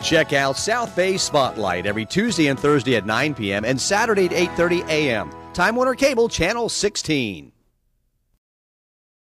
Check out South Bay Spotlight every Tuesday and Thursday at 9 p.m. and Saturday at 8:30 a.m. Time Warner Cable, Channel 16.